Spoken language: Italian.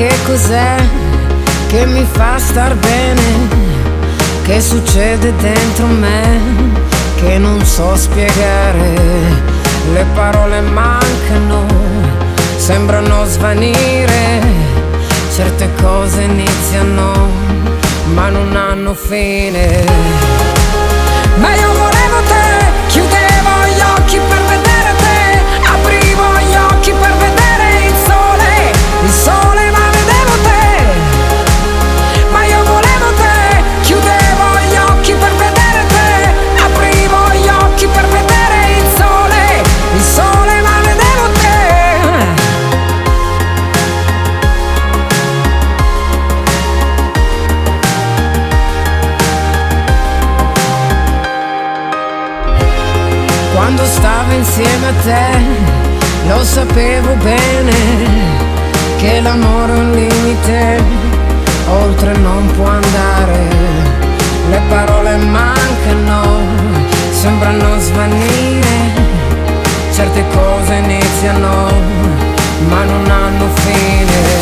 che cos'è che mi fa star bene, che succede dentro me, che non so spiegare. Le parole mancano, sembrano svanire, certe cose iniziano ma non hanno fine. Ma io volevo te, chiudevo gli occhi per vedere te, aprivo gli occhi per vedere il sole ma vedevo te. Ma io volevo te, chiudevo gli occhi per vedere te, aprivo gli occhi per vedere il sole ma vedevo te. Quando stavo insieme a te lo sapevo bene che l'amore è un limite, oltre non può andare. Le parole mancano, sembrano svanire, certe cose iniziano ma non hanno fine.